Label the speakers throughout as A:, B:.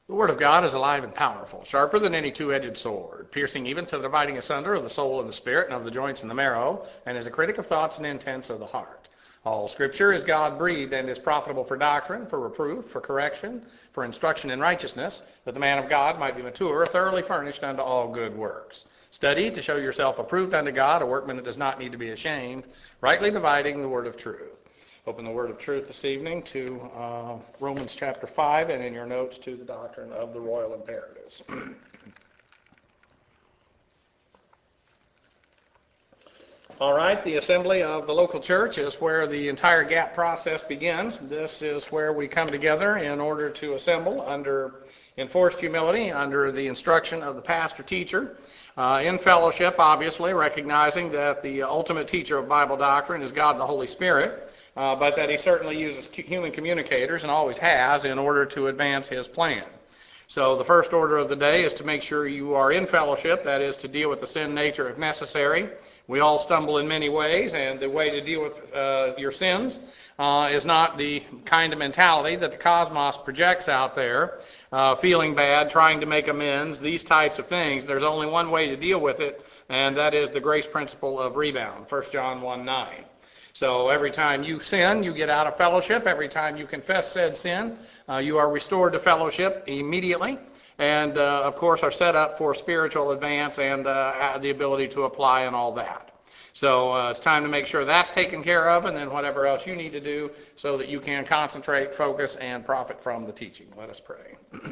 A: The Word of God is alive and powerful, sharper than any two-edged sword, piercing even to the dividing asunder of the soul and the spirit and of the joints and the marrow, and is a critic of thoughts and intents of the heart. All Scripture is God-breathed and is profitable for doctrine, for reproof, for correction, for instruction in righteousness, that the man of God might be mature, thoroughly furnished unto all good works. Study to show yourself approved unto God, a workman that does not need to be ashamed, rightly dividing the word of truth. Open the word of truth this evening to Romans chapter 5, and in your notes to the doctrine of the royal imperatives. All right, the assembly of the local church is where the entire GAP process begins. This is where we come together in order to assemble under enforced humility, under the instruction of the pastor-teacher, in fellowship, obviously, recognizing that the ultimate teacher of Bible doctrine is God the Holy Spirit, but that he certainly uses human communicators, and always has, in order to advance his plan. So the first order of the day is to make sure you are in fellowship, that is to deal with the sin nature if necessary. We all stumble in many ways, and the way to deal with your sins is not the kind of mentality that the cosmos projects out there, feeling bad, trying to make amends, these types of things. There's only one way to deal with it, and that is the grace principle of rebound, 1 John 1:9. So every time you sin, you get out of fellowship. Every time you confess said sin, you are restored to fellowship immediately, and of course are set up for spiritual advance and the ability to apply and all that. So it's time to make sure that's taken care of, and then whatever else you need to do so that you can concentrate, focus, and profit from the teaching. Let us pray.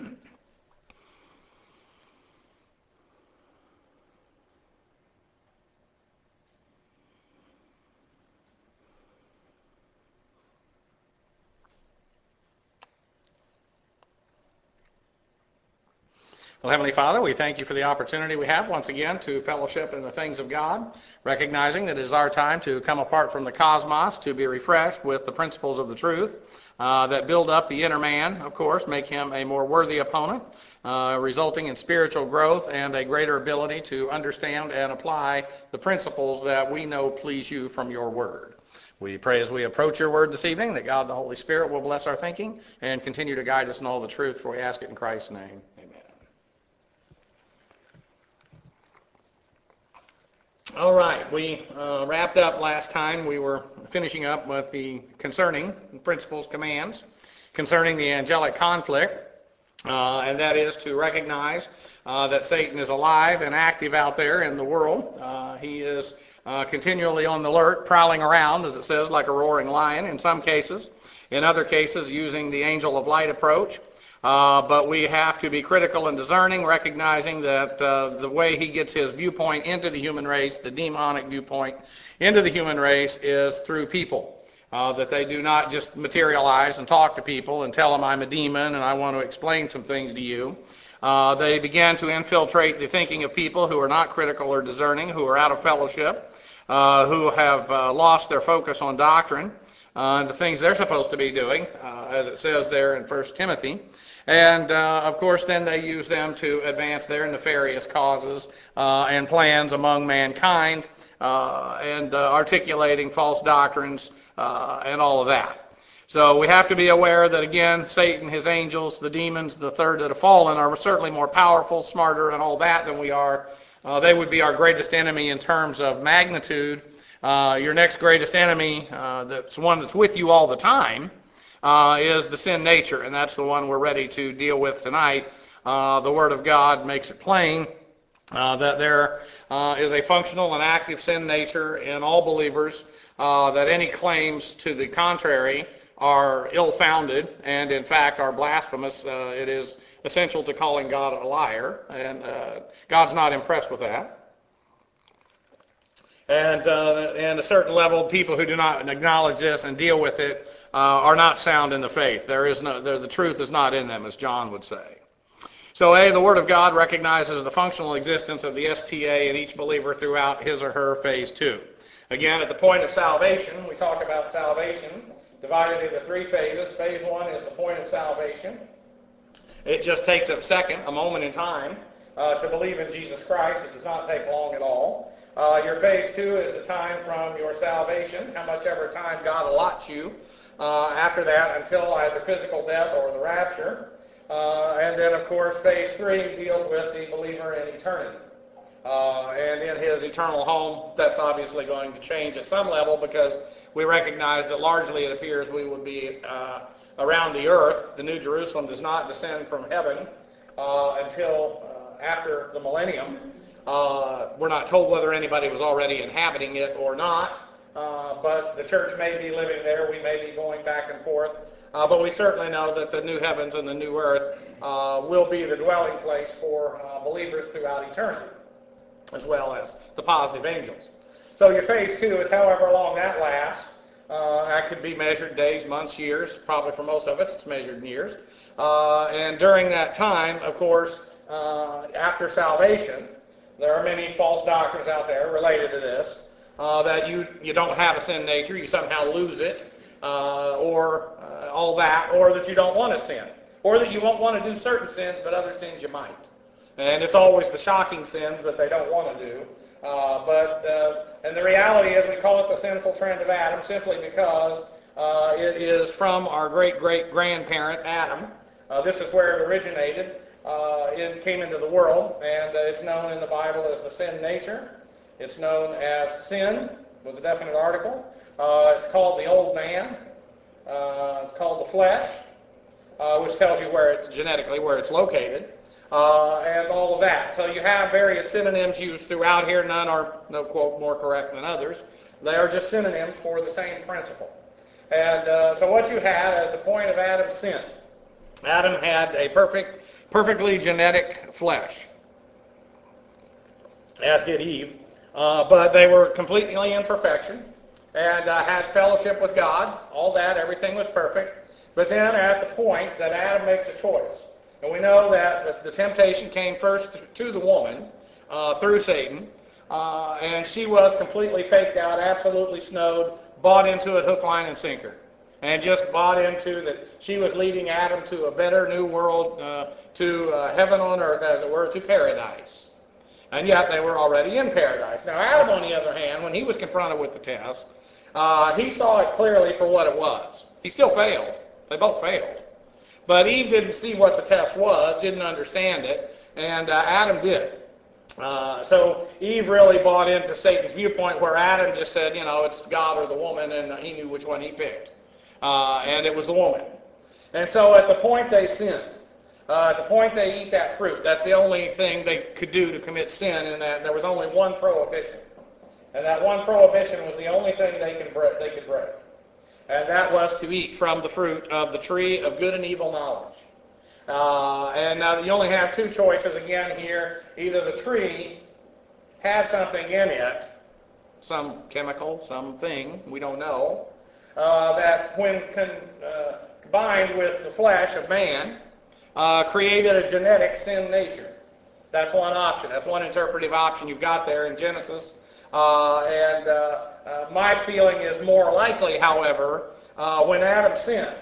A: Well, Heavenly Father, we thank you for the opportunity we have once again to fellowship in the things of God, recognizing that it is our time to come apart from the cosmos, to be refreshed with the principles of the truth that build up the inner man, of course, make him a more worthy opponent, resulting in spiritual growth and a greater ability to understand and apply the principles that we know please you from your word. We pray as we approach your word this evening that God the Holy Spirit will bless our thinking and continue to guide us in all the truth, for we ask it in Christ's name. Amen. All right, we wrapped up last time. We were finishing up with the concerning principles, commands, concerning the angelic conflict, and that is to recognize that Satan is alive and active out there in the world. He is continually on the alert, prowling around, as it says, like a roaring lion in some cases. In other cases, using the angel of light approach. But we have to be critical and discerning, recognizing that the way he gets his viewpoint into the human race, the demonic viewpoint into the human race, is through people. That they do not just materialize and talk to people and tell them I'm a demon and I want to explain some things to you. They begin to infiltrate the thinking of people who are not critical or discerning, who are out of fellowship, who have lost their focus on doctrine, the things they're supposed to be doing, as it says there in 1 Timothy. And, of course, then they use them to advance their nefarious causes and plans among mankind and articulating false doctrines and all of that. So we have to be aware that, again, Satan, his angels, the demons, the third that have fallen, are certainly more powerful, smarter, and all that than we are. They would be our greatest enemy in terms of magnitude. Your next greatest enemy, that's one that's with you all the time, is the sin nature, and that's the one we're ready to deal with tonight. The Word of God makes it plain that there is a functional and active sin nature in all believers, that any claims to the contrary are ill-founded and, in fact, are blasphemous. It is essential to calling God a liar, and God's not impressed with that. And a certain level of people who do not acknowledge this and deal with it are not sound in the faith. The truth is not in them, as John would say. So the Word of God recognizes the functional existence of the STA in each believer throughout his or her phase 2. Again, at the point of salvation, we talk about salvation divided into 3 phases. Phase 1 is the point of salvation. It just takes a second, a moment in time, to believe in Jesus Christ. It does not take long at all. Your phase 2 is the time from your salvation, how much ever time God allots you after that until either physical death or the rapture. And then, of course, phase 3 deals with the believer in eternity. And in his eternal home, that's obviously going to change at some level because we recognize that largely it appears we will be around the earth. The New Jerusalem does not descend from heaven until after the millennium. We're not told whether anybody was already inhabiting it or not, but the church may be living there. We may be going back and forth. But we certainly know that the new heavens and the new earth will be the dwelling place for believers throughout eternity, as well as the positive angels. So your phase 2 is however long that lasts. That could be measured days, months, years. Probably for most of us, it's measured in years. And during that time, of course, after salvation, there are many false doctrines out there related to this, that you don't have a sin nature, you somehow lose it, or all that, or that you don't want to sin, or that you won't want to do certain sins, but other sins you might. And it's always the shocking sins that they don't want to do. And the reality is we call it the sinful trend of Adam simply because it is from our great-great-grandparent, Adam. This is where it originated. It came into the world, and it's known in the Bible as the sin nature. It's known as sin, with a definite article. It's called the old man. It's called the flesh, which tells you where it's genetically where it's located. And all of that. So you have various synonyms used throughout here. None are, no quote, more correct than others. They are just synonyms for the same principle. And so what you had at the point of Adam's sin, Adam had a perfectly genetic flesh, as did Eve. But they were completely in perfection and had fellowship with God. All that, everything was perfect. But then at the point that Adam makes a choice, and we know that the temptation came first to the woman through Satan, and she was completely faked out, absolutely snowed, bought into it hook, line, and sinker, and just bought into that she was leading Adam to a better new world, to heaven on earth, as it were, to paradise. And yet they were already in paradise. Now Adam, on the other hand, when he was confronted with the test, he saw it clearly for what it was. He still failed. They both failed. But Eve didn't see what the test was, didn't understand it, and Adam did. So Eve really bought into Satan's viewpoint, where Adam just said, it's God or the woman, and he knew which one he picked. And it was the woman. And so at the point they sinned, at the point they eat that fruit, that's the only thing they could do to commit sin, and that there was only one prohibition. And that one prohibition was the only thing they could break. And that was to eat from the fruit of the tree of good and evil knowledge. And now you only have two choices again here. Either the tree had something in it, some chemical, something, we don't know, that when combined with the flesh of man, created a genetic sin nature. That's one option. That's one interpretive option you've got there in Genesis. My feeling is more likely, however, when Adam sinned,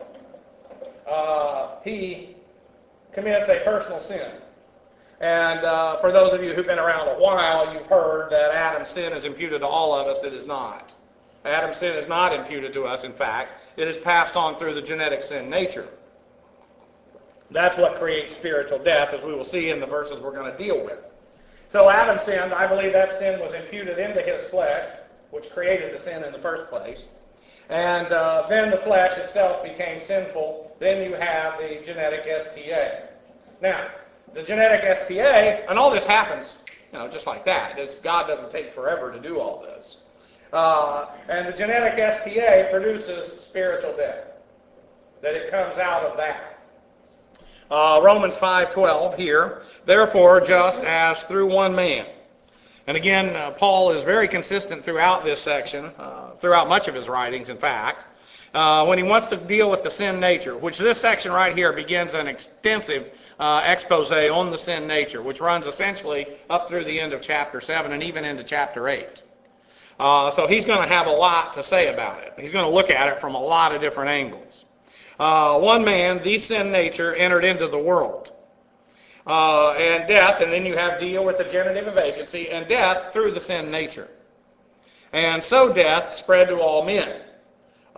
A: he commits a personal sin. And for those of you who've been around a while, you've heard that Adam's sin is imputed to all of us. It is not. Adam's sin is not imputed to us, in fact. It is passed on through the genetic sin nature. That's what creates spiritual death, as we will see in the verses we're going to deal with. So Adam sinned. I believe that sin was imputed into his flesh, which created the sin in the first place. And then the flesh itself became sinful. Then you have the genetic STA. Now, the genetic STA, and all this happens, just like that. God doesn't take forever to do all this. And the genetic STA produces spiritual death. That it comes out of that. Romans 5:12 here. Therefore, just as through one man. And again, Paul is very consistent throughout this section, throughout much of his writings, in fact, when he wants to deal with the sin nature, which this section right here begins an extensive expose on the sin nature, which runs essentially up through the end of chapter 7 and even into chapter 8. So he's going to have a lot to say about it. He's going to look at it from a lot of different angles. One man, the sin nature, entered into the world. And death, and then you have deal with the genitive of agency, and death through the sin nature. And so death spread to all men,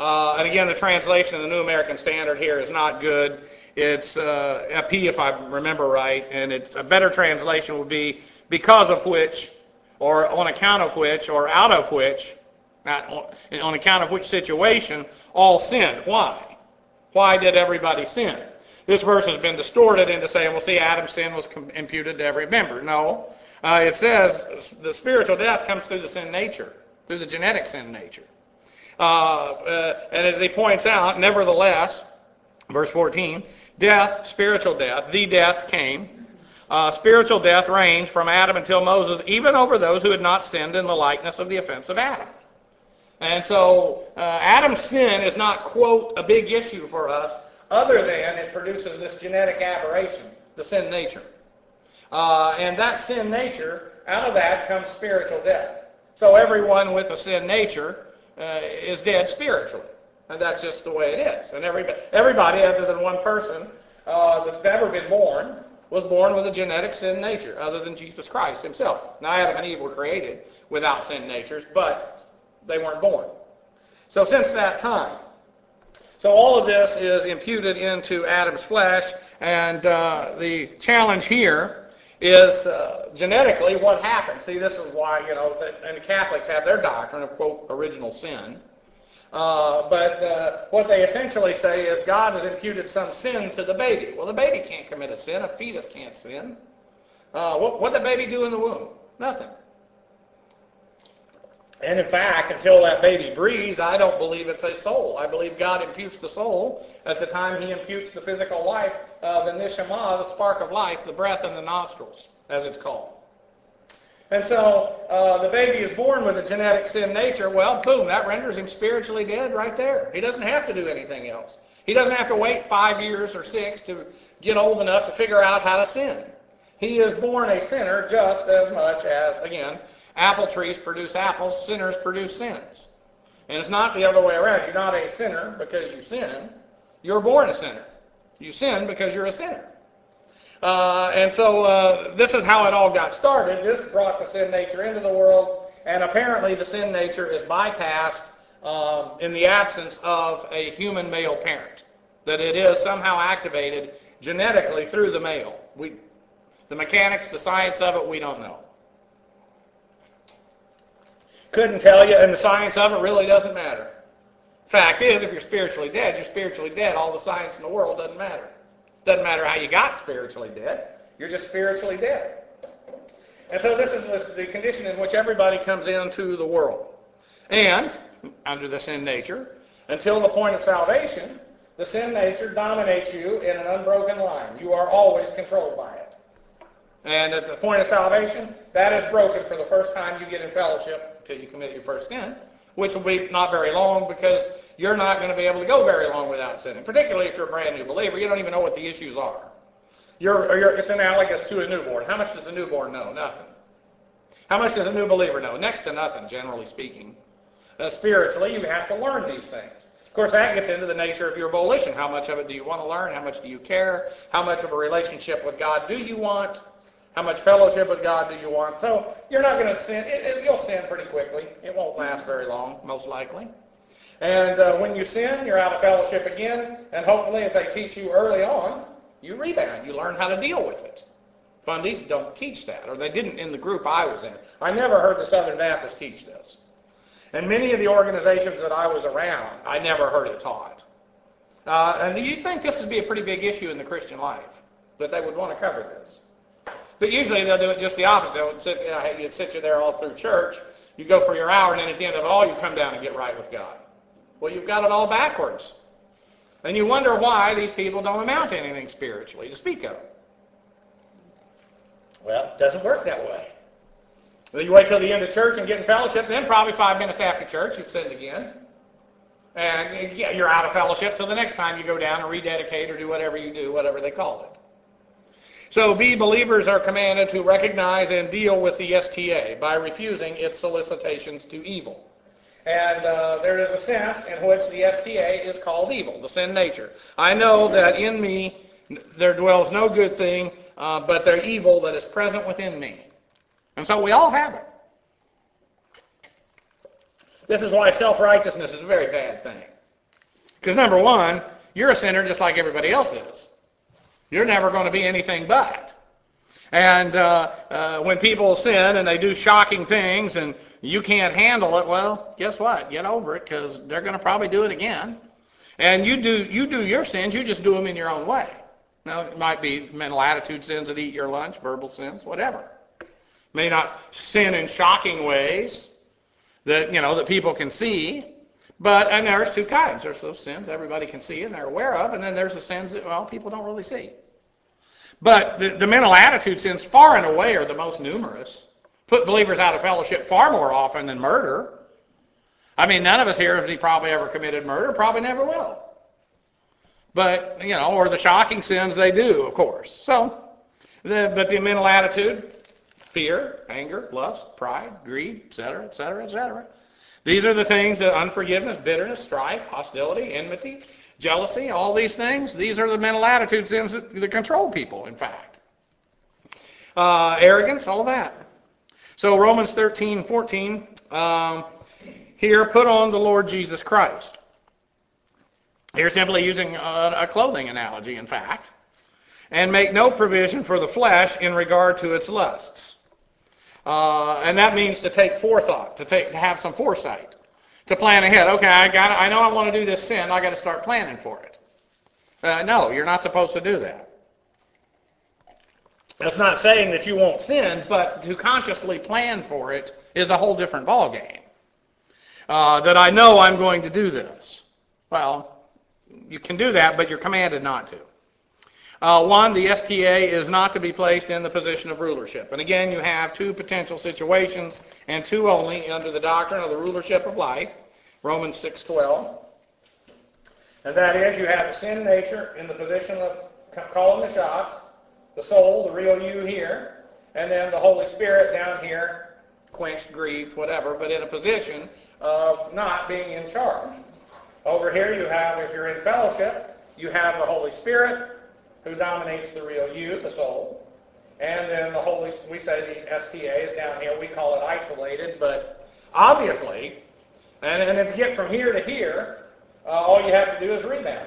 A: And again, the translation of the New American Standard here is not good. It's a P, if I remember right, and it's a better translation would be because of which, or on account of which, or out of which, not on account of which situation, all sinned. Why? Why did everybody sin? This verse has been distorted into saying, well, see, Adam's sin was imputed to every member. No. It says the spiritual death comes through the sin nature, through the genetic sin nature. And as he points out, nevertheless, verse 14, death, spiritual death, the death came. Spiritual death reigned from Adam until Moses, even over those who had not sinned in the likeness of the offense of Adam. And so Adam's sin is not, quote, a big issue for us, other than it produces this genetic aberration, the sin nature. And that sin nature, out of that comes spiritual death. So everyone with a sin nature is dead spiritually. And that's just the way it is. And everybody other than one person that's ever been born was born with a genetic sin nature, other than Jesus Christ himself. Now, Adam and Eve were created without sin natures, but they weren't born. So since that time, so all of this is imputed into Adam's flesh, and the challenge here is genetically what happened. See, this is why, and the Catholics have their doctrine of, quote, original sin. But what they essentially say is God has imputed some sin to the baby. Well, the baby can't commit a sin. A fetus can't sin. What did the baby do in the womb? Nothing. And in fact, until that baby breathes, I don't believe it's a soul. I believe God imputes the soul at the time he imputes the physical life, the neshama, the spark of life, the breath in the nostrils, as it's called. And so the baby is born with a genetic sin nature. Well, boom, that renders him spiritually dead right there. He doesn't have to do anything else. He doesn't have to wait 5 years or 6 to get old enough to figure out how to sin. He is born a sinner just as much as, again, apple trees produce apples, sinners produce sins. And it's not the other way around. You're not a sinner because you sin. You're born a sinner. You sin because you're a sinner. And so this is how it all got started. This brought the sin nature into the world, and apparently the sin nature is bypassed in the absence of a human male parent. That it is somehow activated genetically through the male. The mechanics, the science of it, we don't know. Couldn't tell you, and the science of it really doesn't matter. Fact is, if you're spiritually dead, you're spiritually dead. All the science in the world doesn't matter. Doesn't matter how you got spiritually dead. You're just spiritually dead. And so this is the condition in which everybody comes into the world. And, under the sin nature, until the point of salvation, the sin nature dominates you in an unbroken line. You are always controlled by it. And at the point of salvation, that is broken for the first time you get in fellowship until you commit your first sin, which will be not very long because you're not going to be able to go very long without sinning. Particularly if you're a brand new believer, you don't even know what the issues are. It's analogous to a newborn. How much does a newborn know? Nothing. How much does a new believer know? Next to nothing, generally speaking. Spiritually, you have to learn these things. Of course, that gets into the nature of your volition. How much of it do you want to learn? How much do you care? How much of a relationship with God do you want? How much fellowship with God do you want? So you're not going to sin. You'll sin pretty quickly. It won't last very long, most likely. And when you sin, you're out of fellowship again. And hopefully, if they teach you early on, you rebound. You learn how to deal with it. Fundies don't teach that, or they didn't in the group I was in. I never heard the Southern Baptists teach this. And many of the organizations that I was around, I never heard it taught. And you'd think this would be a pretty big issue in the Christian life, that they would want to cover this. But usually they'll do it just the opposite. They'll sit you there all through church. You go for your hour, and then at the end of it all, you come down and get right with God. Well, you've got it all backwards. And you wonder why these people don't amount to anything spiritually to speak of. Well, it doesn't work that way. You wait till the end of church and get in fellowship, then probably 5 minutes after church, you've sinned again. And you're out of fellowship till the next time you go down and rededicate or do whatever you do, whatever they call it. So believers are commanded to recognize and deal with the STA by refusing its solicitations to evil. And there is a sense in which the STA is called evil, the sin nature. I know that in me there dwells no good thing, but the evil that is present within me. And so we all have it. This is why self-righteousness is a very bad thing. Because number one, you're a sinner just like everybody else is. You're never going to be anything but. And when people sin and they do shocking things and you can't handle it, well, guess what? Get over it, because they're going to probably do it again. And you do your sins, you just do them in your own way. Now, it might be mental attitude sins that eat your lunch, verbal sins, whatever. May not sin in shocking ways that, that people can see. And there's two kinds. There's those sins everybody can see and they're aware of, and then there's the sins that, people don't really see. But the mental attitude sins far and away are the most numerous. Put believers out of fellowship far more often than murder. I mean, none of us here has probably ever committed murder, probably never will. But, or the shocking sins they do, of course. So, but the mental attitude, fear, anger, lust, pride, greed, etc., etc., etc. These are the things that unforgiveness, bitterness, strife, hostility, enmity, jealousy, all these things. These are the mental attitude sins that control people, in fact. Arrogance, all of that. So Romans 13:14, here, put on the Lord Jesus Christ. Here simply using a clothing analogy, in fact. And make no provision for the flesh in regard to its lusts. And that means to take forethought, to have some foresight, to plan ahead. Okay, I know I want to do this sin. I got to start planning for it. No, you're not supposed to do that. That's not saying that you won't sin, but to consciously plan for it is a whole different ballgame. That I know I'm going to do this. Well, you can do that, but you're commanded not to. One, the STA is not to be placed in the position of rulership. And again, you have two potential situations, and two only, under the doctrine of the rulership of life, Romans 6:12. And that is, you have the sin nature in the position of calling the shots, the soul, the real you here, and then the Holy Spirit down here, quenched, grieved, whatever, but in a position of not being in charge. Over here you have, if you're in fellowship, you have the Holy Spirit, who dominates the real you, the soul. And then we say the STA is down here. We call it isolated, but obviously, and to get from here to here, all you have to do is rebound.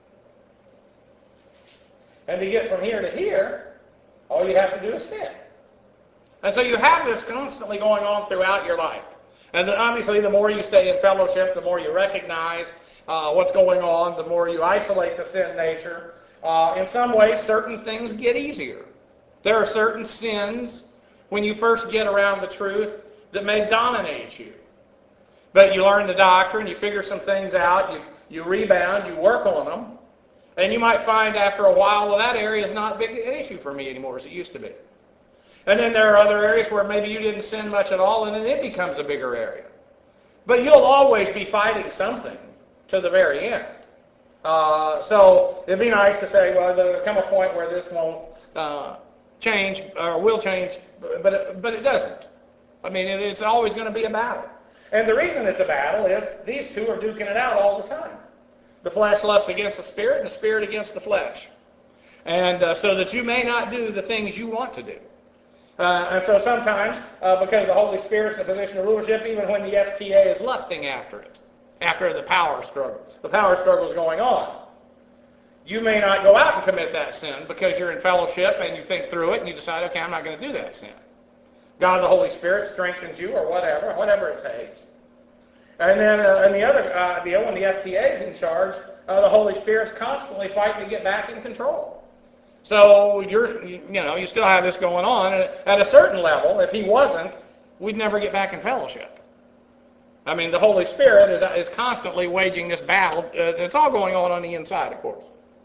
A: And to get from here to here, all you have to do is sin. And so you have this constantly going on throughout your life. And then obviously, the more you stay in fellowship, the more you recognize what's going on, the more you isolate the sin nature. In some ways, certain things get easier. There are certain sins, when you first get around the truth, that may dominate you. But you learn the doctrine, you figure some things out, you rebound, you work on them, and you might find after a while, well, that area is not a big issue for me anymore as it used to be. And then there are other areas where maybe you didn't sin much at all, and then it becomes a bigger area. But you'll always be fighting something to the very end. So it'd be nice to say, well, there'll come a point where this won't change, or will change, but it doesn't. I mean, it's always going to be a battle. And the reason it's a battle is these two are duking it out all the time. The flesh lusts against the spirit, and the spirit against the flesh. And so that you may not do the things you want to do. And so sometimes, because the Holy Spirit's in a position of rulership, even when the STA is lusting after it, after the power struggle is going on, you may not go out and commit that sin because you're in fellowship and you think through it and you decide, okay, I'm not going to do that sin. God, the Holy Spirit, strengthens you, or whatever it takes. And then in the other deal, when the STA is in charge, the Holy Spirit's constantly fighting to get back in control. So you still have this going on, and at a certain level, if he wasn't, we'd never get back in fellowship. I mean, the Holy Spirit is constantly waging this battle. It's all going on the inside, of course.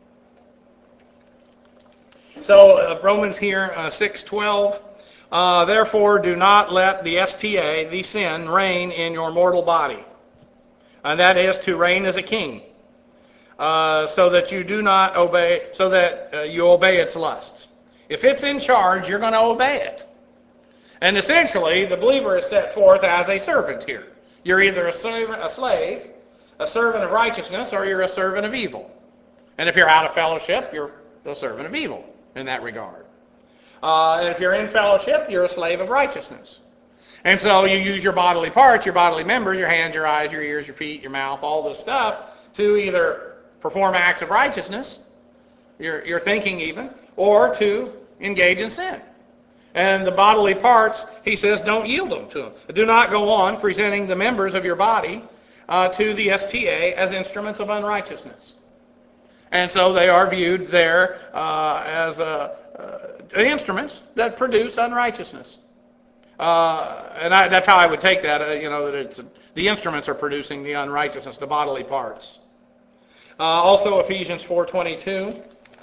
A: So Romans here 6:12. Therefore, do not let the STA, the sin, reign in your mortal body, and that is to reign as a king. So that you do not obey, so that you obey its lusts. If it's in charge, you're going to obey it. And essentially, the believer is set forth as a servant here. You're either a slave, a servant of righteousness, or you're a servant of evil. And if you're out of fellowship, you're a servant of evil in that regard. And if you're in fellowship, you're a slave of righteousness. And so you use your bodily parts, your bodily members, your hands, your eyes, your ears, your feet, your mouth, all this stuff to either perform acts of righteousness, your thinking even, or to engage in sin. And the bodily parts, he says, don't yield them to him. Do not go on presenting the members of your body to the STA as instruments of unrighteousness. And so they are viewed there as instruments that produce unrighteousness. That's how I would take that, that it's the instruments are producing the unrighteousness, the bodily parts. Also Ephesians 4:22.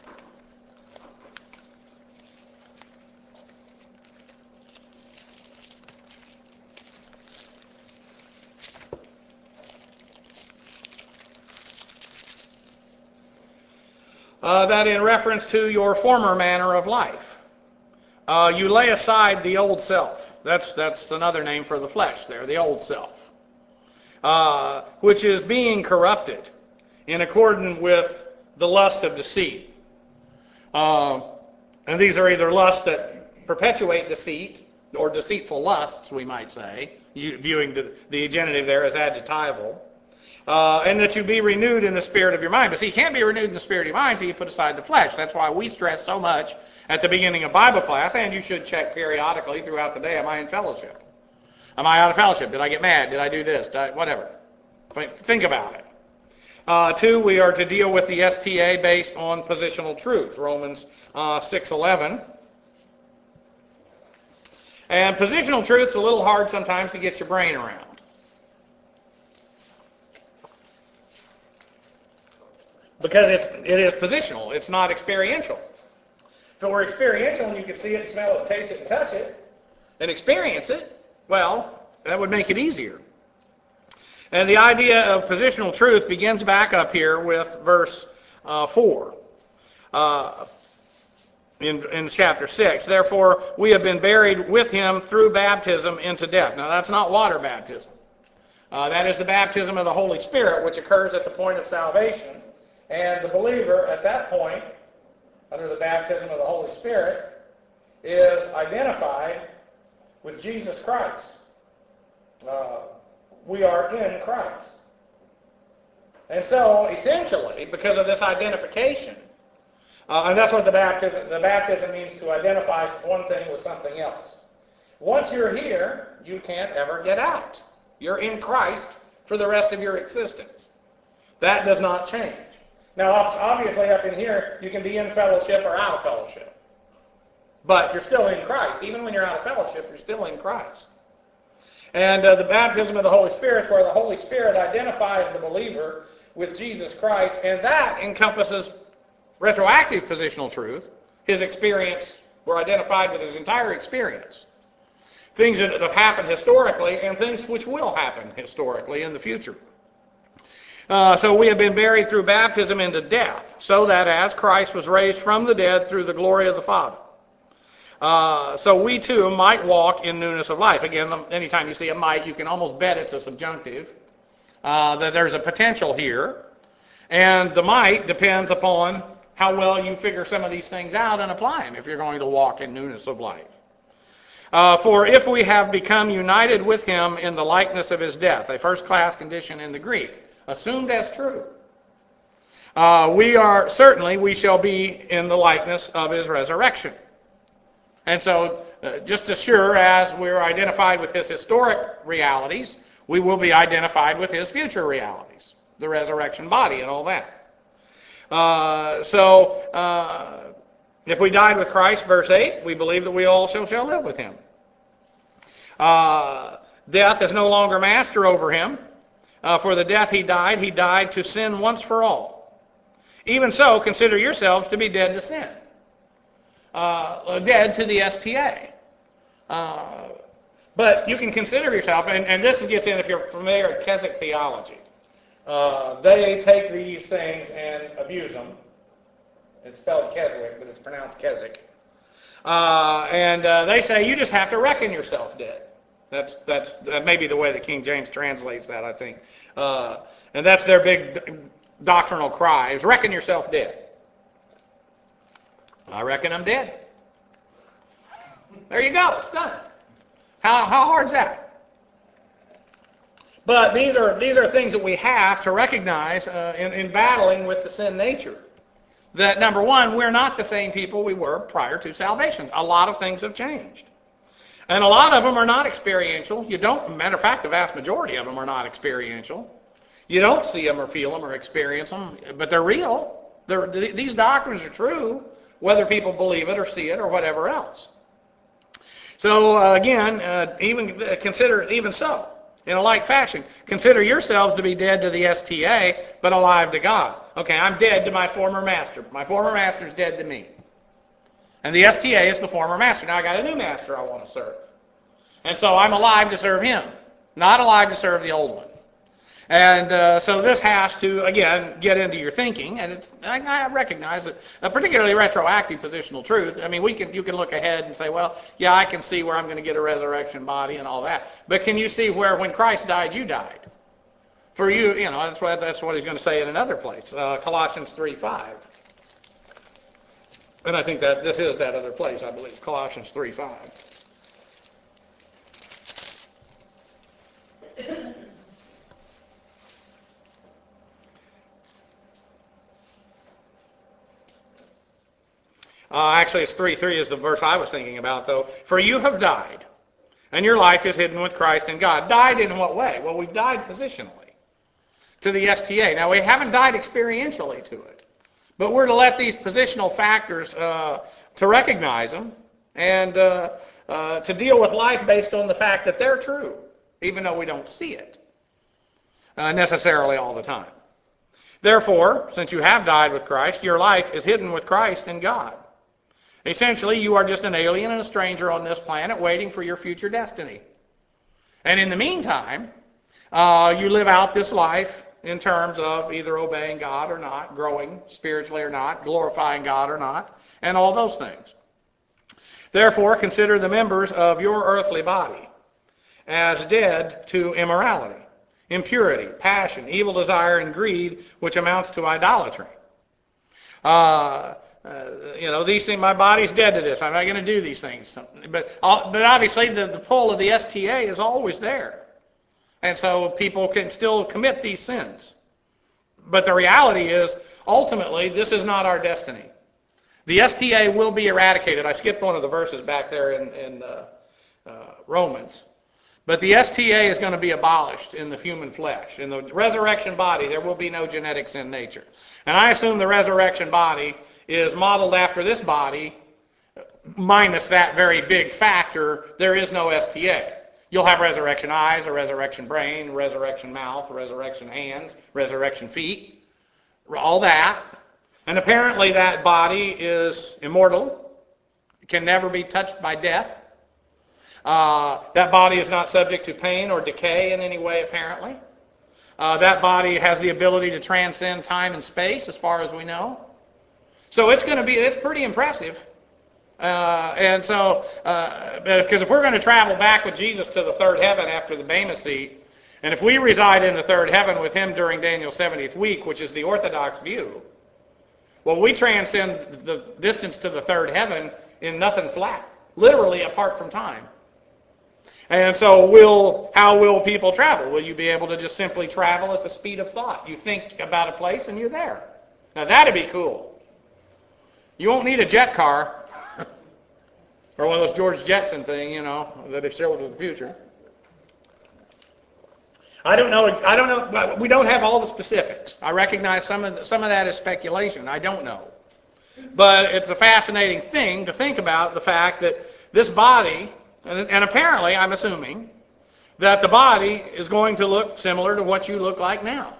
A: That in reference to your former manner of life, you lay aside the old self. That's another name for the flesh there, the old self, which is being corrupted in accordance with the lust of deceit. And these are either lusts that perpetuate deceit, or deceitful lusts, we might say, viewing the genitive there as adjectival. And that you be renewed in the spirit of your mind. But see, you can't be renewed in the spirit of your mind until you put aside the flesh. That's why we stress so much at the beginning of Bible class, and you should check periodically throughout the day, am I in fellowship? Am I out of fellowship? Did I get mad? Did I do this? Whatever. Think about it. 2, we are to deal with the STA based on positional truth, Romans 6:11. And positional truth's a little hard sometimes to get your brain around. Because it is positional. It's not experiential. If it were experiential and you could see it, smell it, taste it, and touch it, and experience it, well, that would make it easier. And the idea of positional truth begins back up here with verse 4 in chapter 6. Therefore, we have been buried with him through baptism into death. Now, that's not water baptism. That is the baptism of the Holy Spirit, which occurs at the point of salvation. And the believer at that point, under the baptism of the Holy Spirit, is identified with Jesus Christ. We are in Christ. And so, essentially, because of this identification, and that's what the baptism means, to identify one thing with something else. Once you're here, you can't ever get out. You're in Christ for the rest of your existence. That does not change. Now, obviously, up in here, you can be in fellowship or out of fellowship. But you're still in Christ. Even when you're out of fellowship, you're still in Christ. And the baptism of the Holy Spirit is where the Holy Spirit identifies the believer with Jesus Christ, and that encompasses retroactive positional truth. His experience, we're identified with his entire experience. Things that have happened historically and things which will happen historically in the future. So we have been buried through baptism into death, so that as Christ was raised from the dead through the glory of the Father, so we too might walk in newness of life. Again, anytime you see a might, you can almost bet it's a subjunctive, that there's a potential here. And the might depends upon how well you figure some of these things out and apply them if you're going to walk in newness of life. For if we have become united with him in the likeness of his death, a first-class condition in the Greek, assumed as true, we shall be in the likeness of his resurrection. And so, just as sure as we're identified with his historic realities, we will be identified with his future realities, the resurrection body and all that. If we died with Christ, verse 8, we believe that we also shall live with him. Death is no longer master over him. For the death he died to sin once for all. Even so, consider yourselves to be dead to sin. Dead to the STA. But you can consider yourself, and this gets in if you're familiar with Keswick theology. They take these things and abuse them. It's spelled Keswick, but it's pronounced Keswick. And they say you just have to reckon yourself dead. That may be the way that King James translates that, I think. And that's their big doctrinal cry, is reckon yourself dead. I reckon I'm dead. There you go, it's done. How hard's that? But these are things that we have to recognize in battling with the sin nature. That, number one, we're not the same people we were prior to salvation. A lot of things have changed. And a lot of them are not experiential. Matter of fact, the vast majority of them are not experiential. You don't see them or feel them or experience them, but they're real. These doctrines are true, whether people believe it or see it or whatever else. So again, even so, in a like fashion, consider yourselves to be dead to the STA, but alive to God. Okay, I'm dead to my former master. My former master is dead to me. And the STA is the former master. Now I got a new master I want to serve. And so I'm alive to serve him, not alive to serve the old one. And so this has to, again, get into your thinking, and I recognize that a particularly retroactive positional truth. I mean, you can look ahead and say, well, yeah, I can see where I'm going to get a resurrection body and all that. But can you see where when Christ died, you died? For you, that's what he's going to say in another place, Colossians 3:5. And I think that this is that other place, I believe, Colossians 3:5. Actually, it's 3:3 is the verse I was thinking about, though. For you have died, and your life is hidden with Christ in God. Died in what way? Well, we've died positionally to the STA. Now, we haven't died experientially to it, but we're to let these positional factors, to recognize them, and to deal with life based on the fact that they're true, even though we don't see it necessarily all the time. Therefore, since you have died with Christ, your life is hidden with Christ in God. Essentially, you are just an alien and a stranger on this planet waiting for your future destiny. And in the meantime, you live out this life in terms of either obeying God or not, growing spiritually or not, glorifying God or not, and all those things. Therefore, consider the members of your earthly body as dead to immorality, impurity, passion, evil desire, and greed, which amounts to idolatry. These things, my body's dead to this. I'm not going to do these things. But obviously, the pull of the STA is always there. And so people can still commit these sins. But the reality is, ultimately, this is not our destiny. The STA will be eradicated. I skipped one of the verses back there in Romans. But the STA is going to be abolished in the human flesh. In the resurrection body, there will be no genetics in nature. And I assume the resurrection body is modeled after this body, minus that very big factor, there is no STA. You'll have resurrection eyes, a resurrection brain, a resurrection mouth, a resurrection hands, resurrection feet, all that. And apparently that body is immortal. It can never be touched by death. That body is not subject to pain or decay in any way, apparently. That body has the ability to transcend time and space, as far as we know. So it's pretty impressive. Because if we're going to travel back with Jesus to the third heaven after the Bema seat, and if we reside in the third heaven with him during Daniel's 70th week, which is the Orthodox view, well, we transcend the distance to the third heaven in nothing flat, literally apart from time. And so how will people travel? Will you be able to just simply travel at the speed of thought? You think about a place and you're there. Now that'd be cool. You won't need a jet car or one of those George Jetson thing, that they've showed in the future. I don't know. We don't have all the specifics. I recognize some of that is speculation. I don't know. But it's a fascinating thing to think about the fact that this body, and apparently I'm assuming, that the body is going to look similar to what you look like now.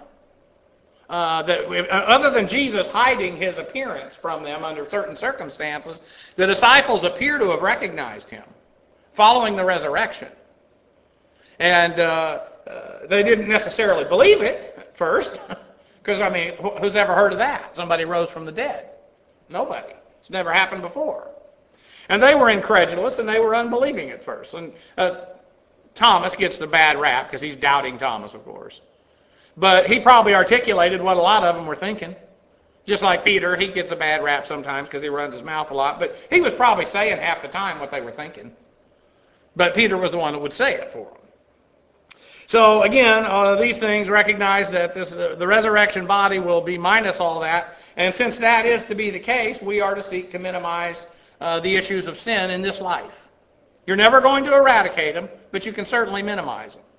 A: Other than Jesus hiding his appearance from them under certain circumstances, the disciples appear to have recognized him following the resurrection. And they didn't necessarily believe it at first, because, who's ever heard of that? Somebody rose from the dead. Nobody. It's never happened before. And they were incredulous, and they were unbelieving at first. And Thomas gets the bad rap, because he's doubting Thomas, of course. But he probably articulated what a lot of them were thinking. Just like Peter, he gets a bad rap sometimes because he runs his mouth a lot. But he was probably saying half the time what they were thinking. But Peter was the one that would say it for them. So again, these things recognize that the resurrection body will be minus all that. And since that is to be the case, we are to seek to minimize the issues of sin in this life. You're never going to eradicate them, but you can certainly minimize them.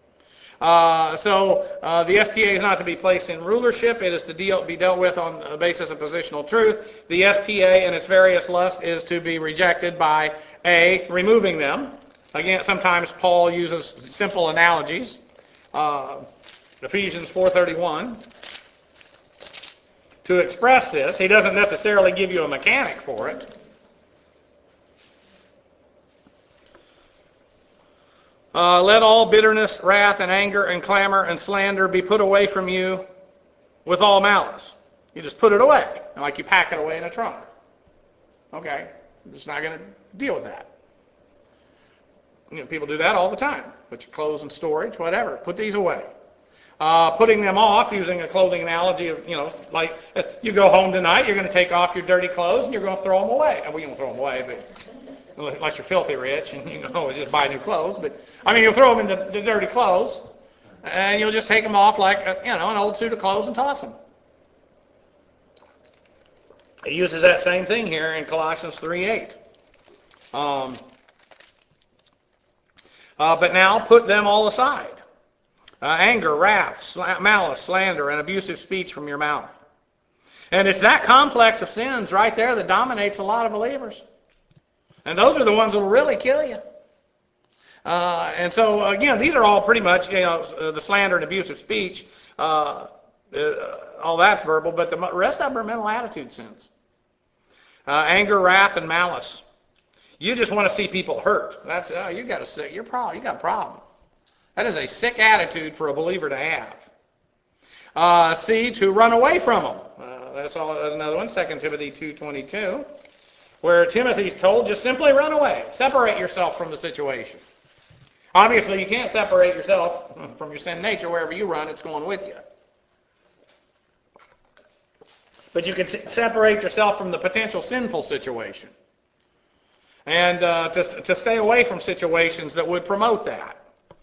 A: So the STA is not to be placed in rulership. It is to be dealt with on the basis of positional truth. The STA and its various lusts is to be rejected by A, removing them. Again, sometimes Paul uses simple analogies. Ephesians 4:31. To express this, he doesn't necessarily give you a mechanic for it. Let all bitterness, wrath, and anger, and clamor, and slander be put away from you with all malice. You just put it away, like you pack it away in a trunk. Okay, I'm just not going to deal with that. You know, people do that all the time. Put your clothes in storage, whatever. Put these away. Putting them off, using a clothing analogy of, like you go home tonight, you're going to take off your dirty clothes and you're going to throw them away. Well, you won't throw them away, but unless you're filthy rich and you can always just buy new clothes. But you'll throw them in the dirty clothes and you'll just take them off like an old suit of clothes and toss them. He uses that same thing here in Colossians 3:8. But now put them all aside. Anger, wrath, malice, slander, and abusive speech from your mouth. And it's that complex of sins right there that dominates a lot of believers. And those are the ones that will really kill you. And so, again, these are all pretty much, the slander and abusive speech, all that's verbal, but the rest of them are mental attitude sins. Anger, wrath, and malice. You just want to see people hurt. That's you got a problem. That is a sick attitude for a believer to have. C, to run away from them. That's another one, 2 Timothy 2:22, where Timothy's told, just simply run away. Separate yourself from the situation. Obviously, you can't separate yourself from your sin nature. Wherever you run, it's going with you. But you can separate yourself from the potential sinful situation. And to stay away from situations that would promote that.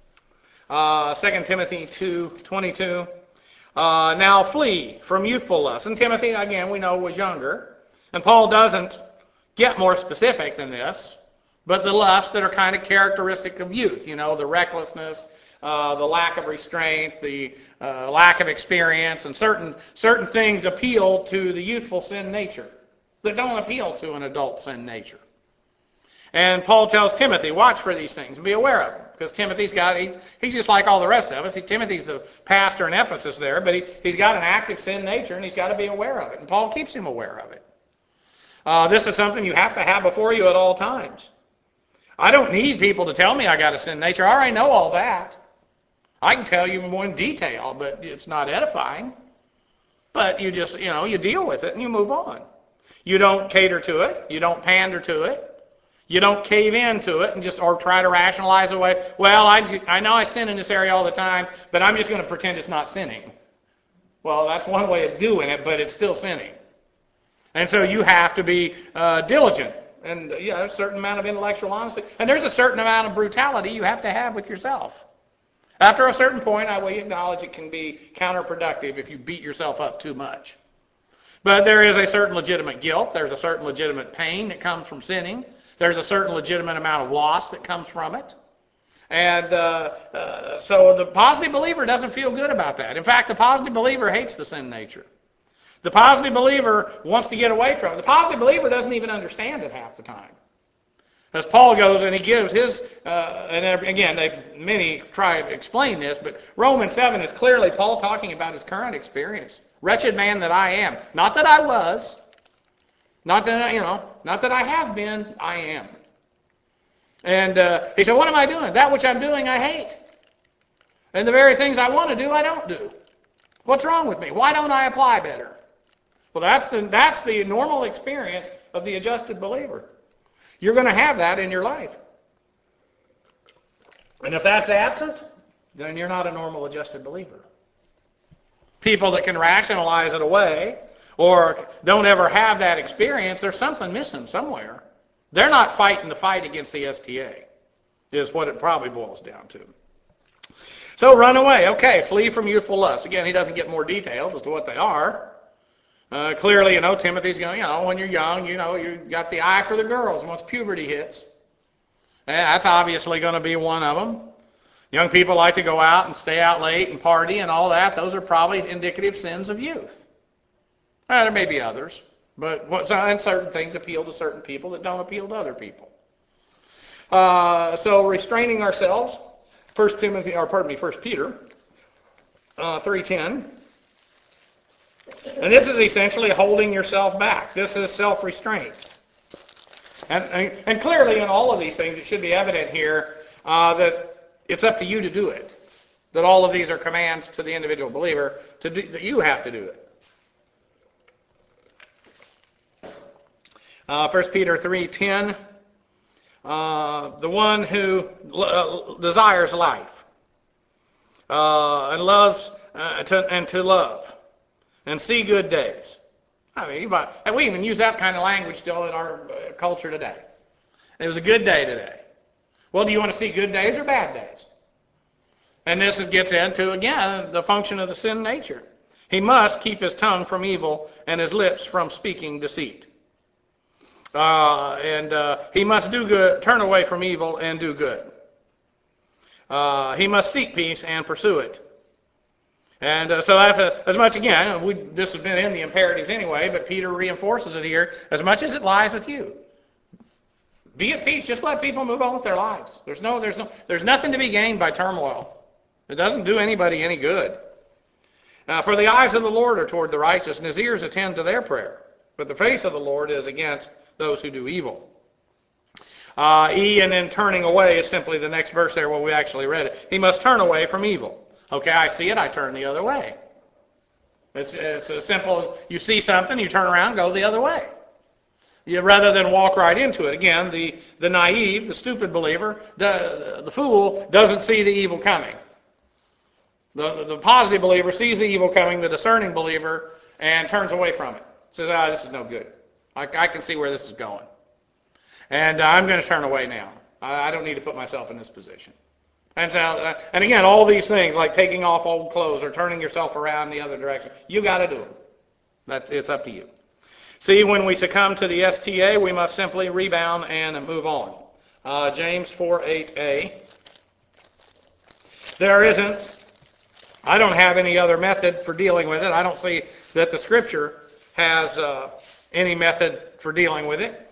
A: 2 Timothy 2:22. Now flee from youthful lust. And Timothy, again, we know was younger. And Paul doesn't get more specific than this. But the lusts that are kind of characteristic of youth. The recklessness, the lack of restraint, the lack of experience, and certain things appeal to the youthful sin nature that don't appeal to an adult sin nature. And Paul tells Timothy, watch for these things and be aware of them. Because Timothy's he's just like all the rest of us. Timothy's the pastor in Ephesus there, but he's got an active sin nature and he's got to be aware of it. And Paul keeps him aware of it. This is something you have to have before you at all times. I don't need people to tell me I got a sin nature. I already know all that. I can tell you more in detail, but it's not edifying. But you just, you deal with it and you move on. You don't cater to it. You don't pander to it. You don't cave into it and or try to rationalize away. Well, I know I sin in this area all the time, but I'm just going to pretend it's not sinning. Well, that's one way of doing it, but it's still sinning. And so you have to be diligent. And a certain amount of intellectual honesty. And there's a certain amount of brutality you have to have with yourself. After a certain point, I will acknowledge it can be counterproductive if you beat yourself up too much. But there is a certain legitimate guilt. There's a certain legitimate pain that comes from sinning. There's a certain legitimate amount of loss that comes from it. And so the positive believer doesn't feel good about that. In fact, the positive believer hates the sin nature. The positive believer wants to get away from it. The positive believer doesn't even understand it half the time. As Paul goes and he gives his, and again, many try to explain this, but Romans 7 is clearly Paul talking about his current experience. Wretched man that I am. Not that I was. Not that I have been, I am. And he said, what am I doing? That which I'm doing, I hate. And the very things I want to do, I don't do. What's wrong with me? Why don't I apply better? Well, that's the normal experience of the adjusted believer. You're going to have that in your life. And if that's absent, then you're not a normal adjusted believer. People that can rationalize it away or don't ever have that experience, there's something missing somewhere. They're not fighting the fight against the STA. is what it probably boils down to. So run away. Okay, flee from youthful lust. Again, he doesn't get more detailed as to what they are. Clearly, Timothy's going, when you're young, you got the eye for the girls once puberty hits. That's obviously going to be one of them. Young people like to go out and stay out late and party and all that. Those are probably indicative sins of youth. There may be others, but and certain things appeal to certain people that don't appeal to other people. So restraining ourselves, 1 Peter 3:10. And this is essentially holding yourself back. This is self-restraint. And clearly in all of these things, it should be evident here that it's up to you to do it. That all of these are commands to the individual believer that you have to do it. 1 Peter 3:10, the one who desires life and loves to love and see good days. And we even use that kind of language still in our culture today. It was a good day today. Well, do you want to see good days or bad days? And this gets into, again, the function of the sin nature. He must keep his tongue from evil and his lips from speaking deceit. He must do good, turn away from evil and do good. He must seek peace and pursue it. And so that's as much, again, this has been in the imperatives anyway, but Peter reinforces it here, as much as it lies with you. Be at peace. Just let people move on with their lives. There's nothing to be gained by turmoil. It doesn't do anybody any good. For the eyes of the Lord are toward the righteous, and his ears attend to their prayer. But the face of the Lord is against those who do evil. And then turning away is simply the next verse there where we actually read it. He must turn away from evil. Okay, I see it, I turn the other way. It's as simple as you see something, you turn around, go the other way. Rather than walk right into it. Again, the naive, the stupid believer, the fool doesn't see the evil coming. The positive believer sees the evil coming, the discerning believer, and turns away from it. Says, this is no good. I can see where this is going. And I'm going to turn away now. I don't need to put myself in this position. And again, all these things like taking off old clothes or turning yourself around the other direction, you got to do them. It's up to you. See, when we succumb to the STA, we must simply rebound and move on. James 4:8a. I don't have any other method for dealing with it. I don't see that the Scripture has any method for dealing with it.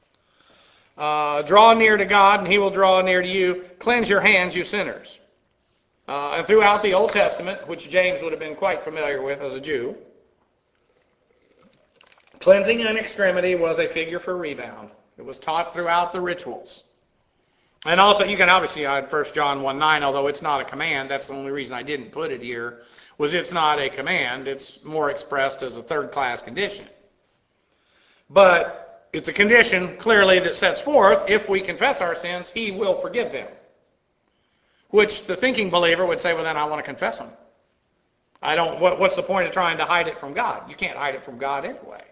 A: Draw near to God, and he will draw near to you. Cleanse your hands, you sinners. And throughout the Old Testament, which James would have been quite familiar with as a Jew, cleansing an extremity was a figure for rebound. It was taught throughout the rituals. And also, you can obviously add 1 John 1:9, although it's not a command. That's the only reason I didn't put it here, was it's not a command. It's more expressed as a third-class condition. But it's a condition, clearly, that sets forth, if we confess our sins, he will forgive them. Which the thinking believer would say, well, then I want to confess them. What's the point of trying to hide it from God? You can't hide it from God anyway.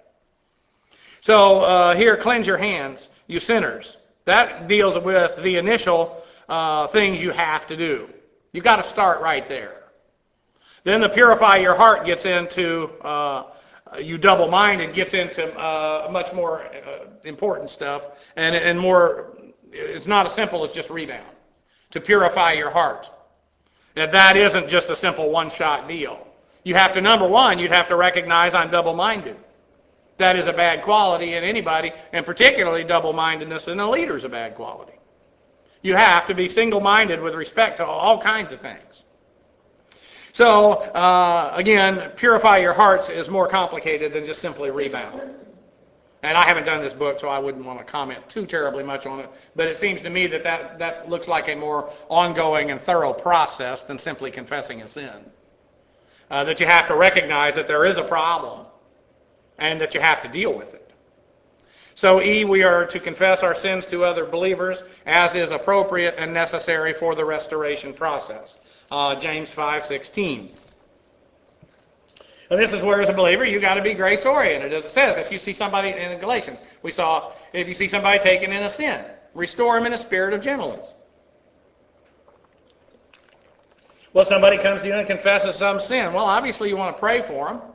A: So here, cleanse your hands, you sinners. That deals with the initial things you have to do. You've got to start right there. Then the purify your heart gets into... you double-minded gets into much more important stuff, and more. It's not as simple as just rebound. To purify your heart, that isn't just a simple one-shot deal. You have to, number one, you'd have to recognize I'm double-minded. That is a bad quality in anybody, and particularly double-mindedness in a leader is a bad quality. You have to be single-minded with respect to all kinds of things. So, again, purify your hearts is more complicated than just simply rebound. And I haven't done this book, so I wouldn't want to comment too terribly much on it. But it seems to me that looks like a more ongoing and thorough process than simply confessing a sin. That you have to recognize that there is a problem and that you have to deal with it. So, we are to confess our sins to other believers as is appropriate and necessary for the restoration process. James 5:16. And this is where, as a believer, you got to be grace-oriented. As it says, if you see somebody in Galatians, if you see somebody taken in a sin, restore him in a spirit of gentleness. Well, somebody comes to you and confesses some sin. Well, obviously you want to pray for them.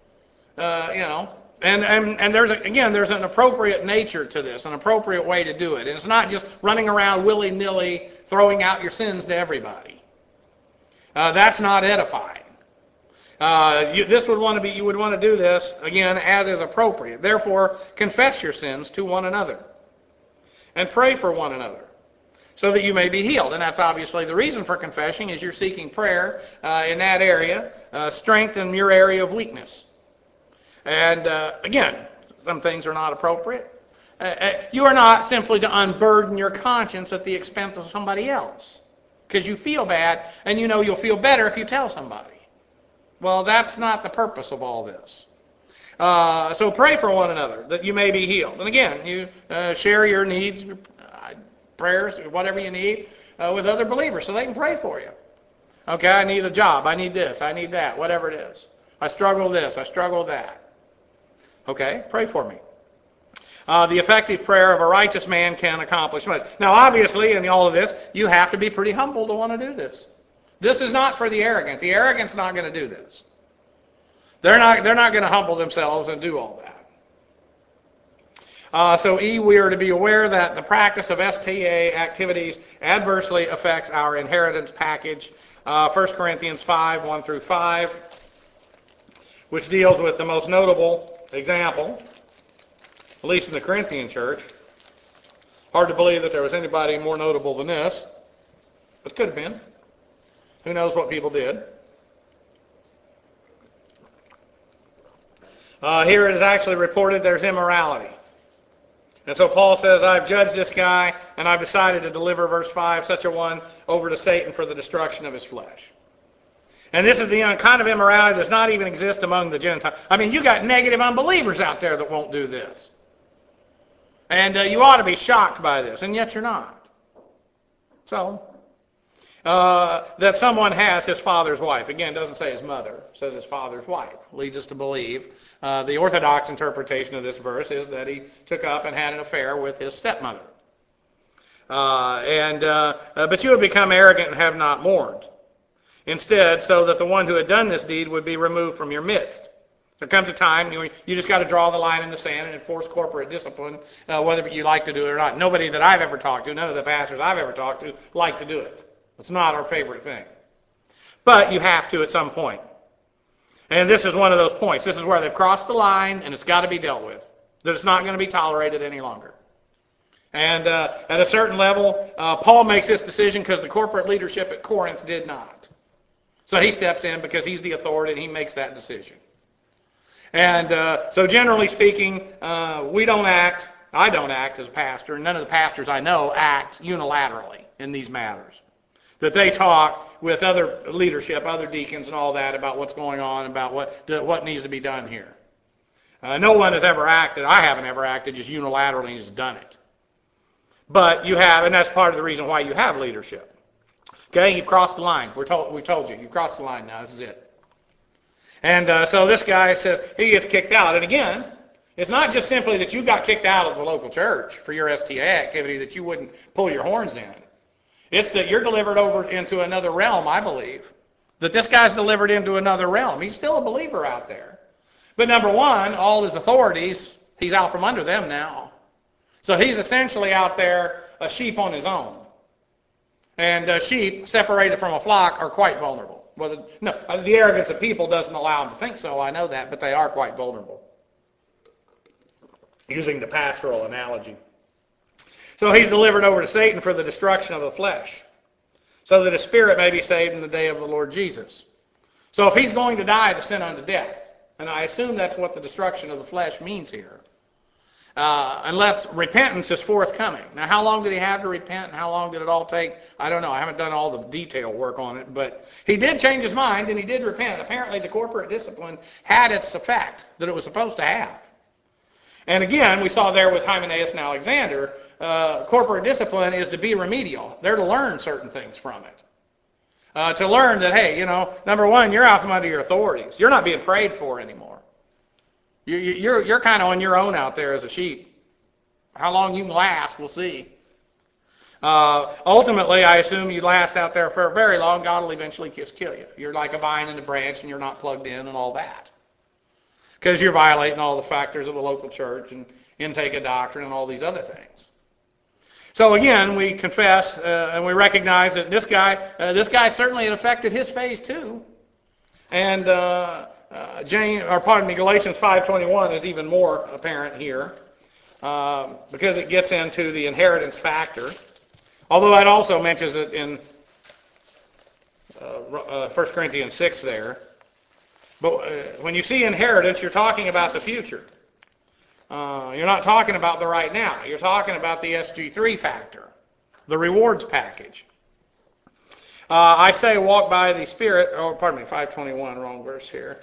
A: And there's an appropriate nature to this, an appropriate way to do it. And it's not just running around willy-nilly throwing out your sins to everybody. That's not edifying. You would want to do this, again, as is appropriate. Therefore, confess your sins to one another and pray for one another so that you may be healed. And that's obviously the reason for confessing, is you're seeking prayer in that area, strengthen your area of weakness. And again, some things are not appropriate. You are not simply to unburden your conscience at the expense of somebody else, because you feel bad, and you know you'll feel better if you tell somebody. Well, that's not the purpose of all this. So pray for one another that you may be healed. And again, you share your needs, prayers, whatever you need, with other believers so they can pray for you. Okay, I need a job, I need this, I need that, whatever it is. I struggle with this, I struggle with that. Okay, pray for me. The effective prayer of a righteous man can accomplish much. Now, obviously, in all of this, you have to be pretty humble to want to do this. This is not for the arrogant. The arrogant's not going to do this. They're not going to humble themselves and do all that. So we are to be aware that the practice of STA activities adversely affects our inheritance package. 1 Corinthians 5, 1 through 5, which deals with the most notable example, at least in the Corinthian church. Hard to believe that there was anybody more notable than this, but could have been. Who knows what people did? Here it is actually reported there's immorality. And so Paul says, I've judged this guy, and I've decided to deliver, verse 5, such a one over to Satan for the destruction of his flesh. And this is the kind of immorality that does not even exist among the Gentiles. I mean, you got negative unbelievers out there that won't do this. And you ought to be shocked by this, and yet you're not. So, that someone has his father's wife. Again, it doesn't say his mother. It says his father's wife. Leads us to believe. The Orthodox interpretation of this verse is that he took up and had an affair with his stepmother. But you have become arrogant and have not mourned. Instead, so that the one who had done this deed would be removed from your midst. There comes a time you just got to draw the line in the sand and enforce corporate discipline, whether you like to do it or not. Nobody that I've ever talked to, none of the pastors I've ever talked to, like to do it. It's not our favorite thing. But you have to at some point. And this is one of those points. This is where they've crossed the line, and it's got to be dealt with. That it's not going to be tolerated any longer. And at a certain level, Paul makes this decision because the corporate leadership at Corinth did not. So he steps in because he's the authority, and he makes that decision. And so generally speaking, I don't act as a pastor, and none of the pastors I know act unilaterally in these matters. That they talk with other leadership, other deacons and all that about what's going on, about what needs to be done here. No one has ever acted, I haven't ever acted just unilaterally and just done it. But you have, and that's part of the reason why you have leadership. Okay, you've crossed the line. We told you, you've crossed the line now, this is it. And so this guy says, he gets kicked out. And again, it's not just simply that you got kicked out of the local church for your STA activity, that you wouldn't pull your horns in. It's that you're delivered over into another realm, I believe. That this guy's delivered into another realm. He's still a believer out there. But number one, all his authorities, he's out from under them now. So he's essentially out there a sheep on his own. And sheep separated from a flock are quite vulnerable. Well, the arrogance of people doesn't allow them to think so, I know that, but they are quite vulnerable. Using the pastoral analogy. So he's delivered over to Satan for the destruction of the flesh, so that his spirit may be saved in the day of the Lord Jesus. So if he's going to die to sin unto death, and I assume that's what the destruction of the flesh means here, unless repentance is forthcoming. Now, how long did he have to repent, and how long did it all take? I don't know. I haven't done all the detail work on it, but he did change his mind, and he did repent. Apparently, the corporate discipline had its effect that it was supposed to have. And again, we saw there with Hymenaeus and Alexander, corporate discipline is to be remedial. They're to learn certain things from it. To learn that, hey, number one, you're out from under your authorities. You're not being prayed for anymore. You're kind of on your own out there as a sheep. How long you can last, we'll see. Ultimately, I assume you last out there for very long. God will eventually just kill you. You're like a vine in a branch, and you're not plugged in and all that. Because you're violating all the factors of the local church and intake of doctrine and all these other things. So again, we confess and we recognize that this guy certainly had affected his phase too. And Galatians 5:21 is even more apparent here because it gets into the inheritance factor. Although it also mentions it in 1 Corinthians 6 there. But when you see inheritance, you're talking about the future. You're not talking about the right now. You're talking about the SG3 factor, the rewards package. I say walk by the Spirit, 5:21, wrong verse here.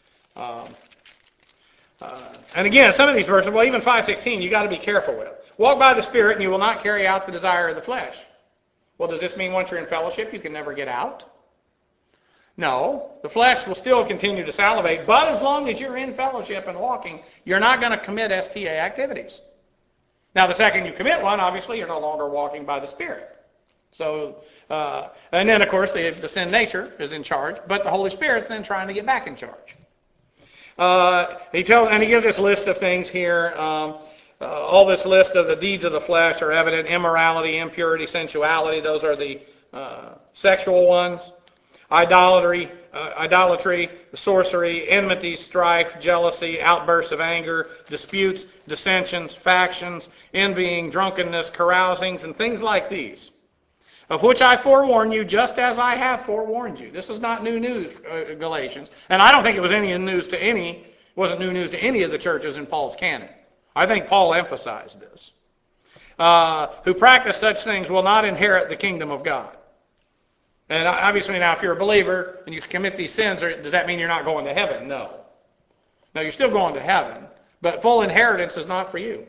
A: And again, some of these verses, well, even 5:16, you got to be careful with. Walk by the Spirit and you will not carry out the desire of the flesh. Well, does this mean once you're in fellowship, you can never get out? No, the flesh will still continue to salivate, but as long as you're in fellowship and walking, you're not going to commit STA activities. Now, the second you commit one, obviously, you're no longer walking by the Spirit. So, and then, of course, the sin nature is in charge, but the Holy Spirit's then trying to get back in charge. He gives this list of things here. All this list of the deeds of the flesh are evident: immorality, impurity, sensuality. Those are the sexual ones. Idolatry, sorcery, enmity, strife, jealousy, outbursts of anger, disputes, dissensions, factions, envying, drunkenness, carousings, and things like these, of which I forewarn you, just as I have forewarned you. This is not new news, Galatians, and I don't think it was wasn't new news to any of the churches in Paul's canon. I think Paul emphasized this. Who practice such things will not inherit the kingdom of God. And obviously now if you're a believer and you commit these sins, does that mean you're not going to heaven? No. No, you're still going to heaven, but full inheritance is not for you.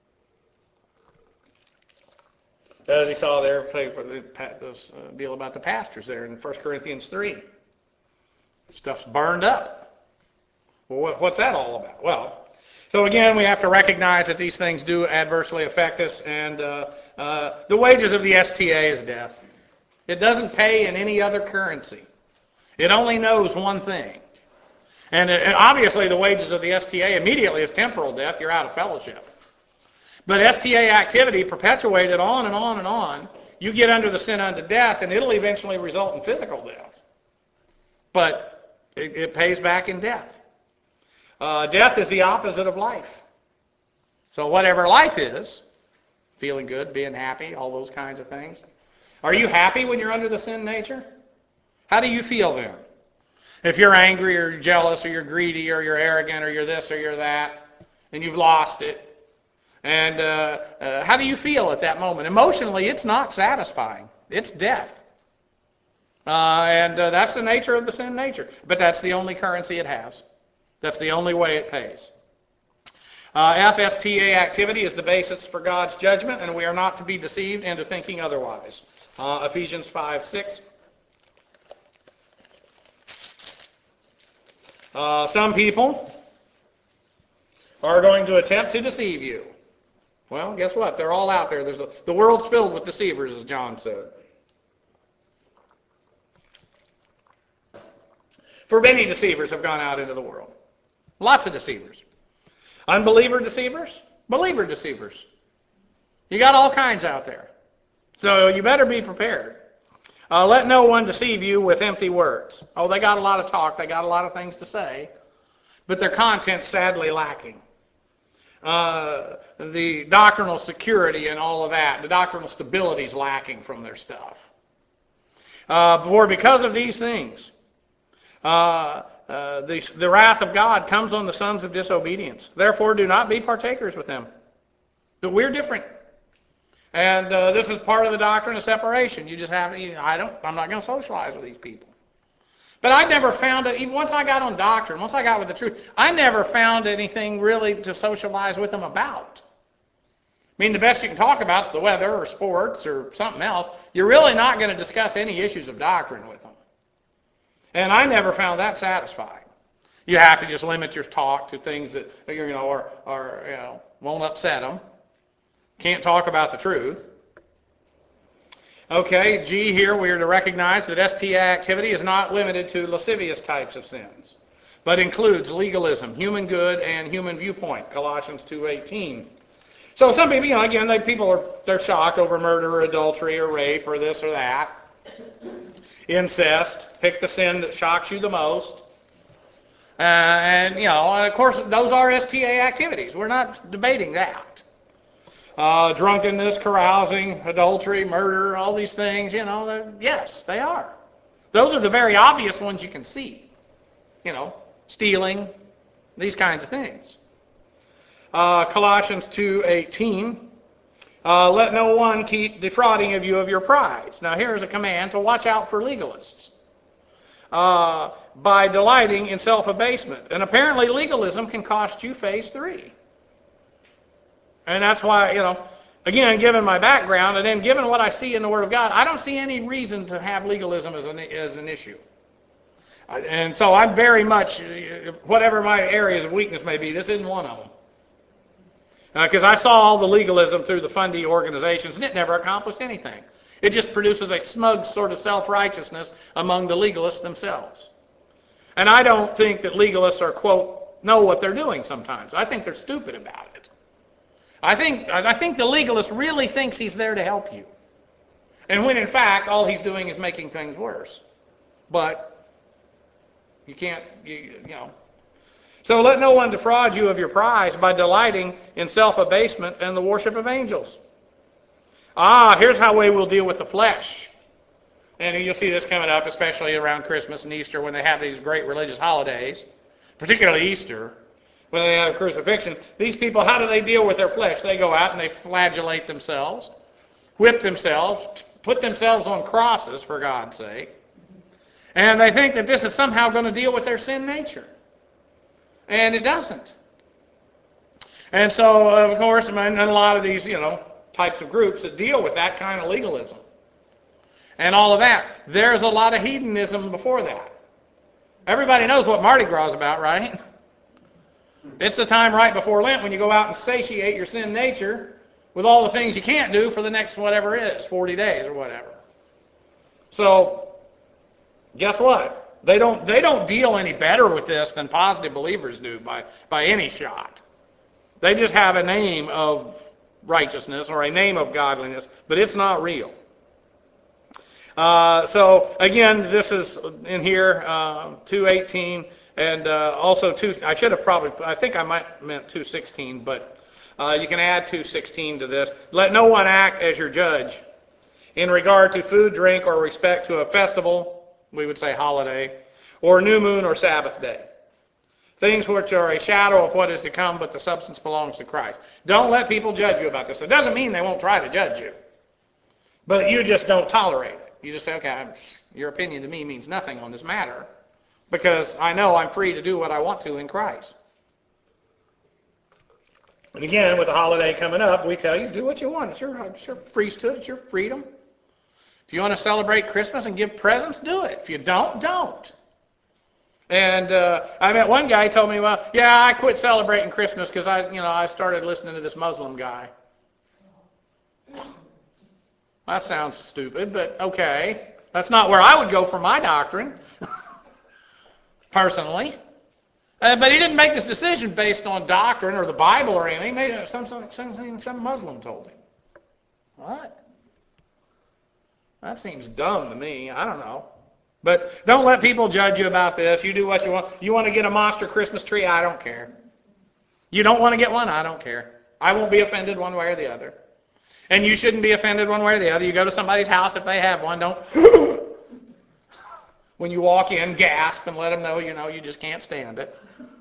A: As he saw there, for this deal about the pastors there in 1 Corinthians 3. Stuff's burned up. Well, what's that all about? Well, so again, we have to recognize that these things do adversely affect us, and the wages of the STA is death. It doesn't pay in any other currency. It only knows one thing. And obviously the wages of the STA immediately is temporal death. You're out of fellowship. But STA activity perpetuated on and on and on, you get under the sin unto death, and it'll eventually result in physical death. But it pays back in death. Death is the opposite of life. So whatever life is, feeling good, being happy, all those kinds of things. Are you happy when you're under the sin nature? How do you feel then? If you're angry or you're jealous or you're greedy or you're arrogant or you're this or you're that, and you've lost it, and how do you feel at that moment? Emotionally, it's not satisfying. It's death. And that's the nature of the sin nature. But that's the only currency it has. That's the only way it pays. FSTA activity is the basis for God's judgment, and we are not to be deceived into thinking otherwise. Ephesians 5:6. Some people are going to attempt to deceive you. Well, guess what? They're all out there. The world's filled with deceivers, as John said. For many deceivers have gone out into the world. Lots of deceivers. Unbeliever deceivers, believer deceivers. You got all kinds out there. So you better be prepared. Let no one deceive you with empty words. Oh, they got a lot of talk. They got a lot of things to say. But their content's sadly lacking. The doctrinal security and all of that, the doctrinal stability is lacking from their stuff. For because of these things, the wrath of God comes on the sons of disobedience. Therefore, do not be partakers with them. But we're different. And this is part of the doctrine of separation. You just have, I'm not going to socialize with these people. But I never found it, even once I got on doctrine, once I got with the truth, I never found anything really to socialize with them about. I mean, the best you can talk about is the weather or sports or something else. You're really not going to discuss any issues of doctrine with them. And I never found that satisfying. You have to just limit your talk to things that won't upset them. Can't talk about the truth. Okay, G here, we are to recognize that STA activity is not limited to lascivious types of sins, but includes legalism, human good, and human viewpoint, Colossians 2:18. So some people, again, they're shocked over murder or adultery or rape or this or that. Incest, pick the sin that shocks you the most. And of course, those are STA activities. We're not debating that. Drunkenness, carousing, adultery, murder, all these things, yes, they are. Those are the very obvious ones you can see. Stealing, these kinds of things. Colossians 2:18, let no one keep defrauding of you of your prize. Now here's a command to watch out for legalists. By delighting in self-abasement. And apparently legalism can cost you phase 3. And that's why, again, given my background and then given what I see in the Word of God, I don't see any reason to have legalism as an issue. And so I'm very much, whatever my areas of weakness may be, this isn't one of them. Because I saw all the legalism through the fundy organizations, and it never accomplished anything. It just produces a smug sort of self-righteousness among the legalists themselves. And I don't think that legalists are, quote, know what they're doing sometimes. I think they're stupid about it. I think the legalist really thinks he's there to help you. And when in fact, all he's doing is making things worse. But you can't, So let no one defraud you of your prize by delighting in self-abasement and the worship of angels. Here's how we will deal with the flesh. And you'll see this coming up, especially around Christmas and Easter when they have these great religious holidays, particularly Easter, when they have crucifixion. These people, how do they deal with their flesh? They go out and they flagellate themselves, whip themselves, put themselves on crosses, for God's sake. And they think that this is somehow going to deal with their sin nature. And it doesn't. And so, of course, and a lot of these, types of groups that deal with that kind of legalism and all of that, there's a lot of hedonism before that. Everybody knows what Mardi Gras is about, right? It's the time right before Lent when you go out and satiate your sin nature with all the things you can't do for the next whatever it is, 40 days or whatever. So, guess what? They don't deal any better with this than positive believers do by any shot. They just have a name of righteousness or a name of godliness, but it's not real. So again, this is in here 2:18 and also I think I meant 2:16, but you can add 2:16 to this. Let no one act as your judge in regard to food, drink, or respect to a festival, we would say holiday, or new moon or Sabbath day. Things which are a shadow of what is to come, but the substance belongs to Christ. Don't let people judge you about this. It doesn't mean they won't try to judge you, but you just don't tolerate it. You just say, okay, your opinion to me means nothing on this matter, because I know I'm free to do what I want to in Christ. And again, with the holiday coming up, we tell you, do what you want. It's your priesthood. It's your freedom. If you want to celebrate Christmas and give presents, do it. If you don't, don't. And I met one guy who told me, well, yeah, I quit celebrating Christmas because I started listening to this Muslim guy. That sounds stupid, but okay. That's not where I would go for my doctrine, personally. But he didn't make this decision based on doctrine or the Bible or anything. He made it something some Muslim told him. What? That seems dumb to me. I don't know. But don't let people judge you about this. You do what you want. You want to get a monster Christmas tree? I don't care. You don't want to get one? I don't care. I won't be offended one way or the other. And you shouldn't be offended one way or the other. You go to somebody's house if they have one. Don't, when you walk in, gasp and let them know, you just can't stand it.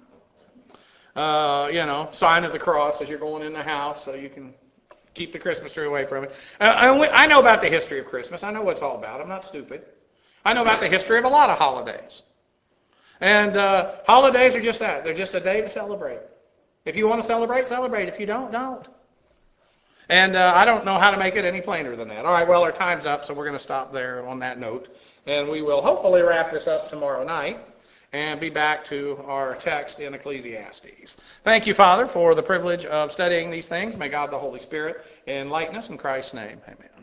A: Sign of the cross as you're going in the house so you can keep the Christmas tree away from it. I know about the history of Christmas. I know what it's all about. I'm not stupid. I know about the history of a lot of holidays. And holidays are just that. They're just a day to celebrate. If you want to celebrate, celebrate. If you don't, don't. And I don't know how to make it any plainer than that. All right, well, our time's up, so we're going to stop there on that note. And we will hopefully wrap this up tomorrow night and be back to our text in Ecclesiastes. Thank you, Father, for the privilege of studying these things. May God the Holy Spirit enlighten us in Christ's name. Amen.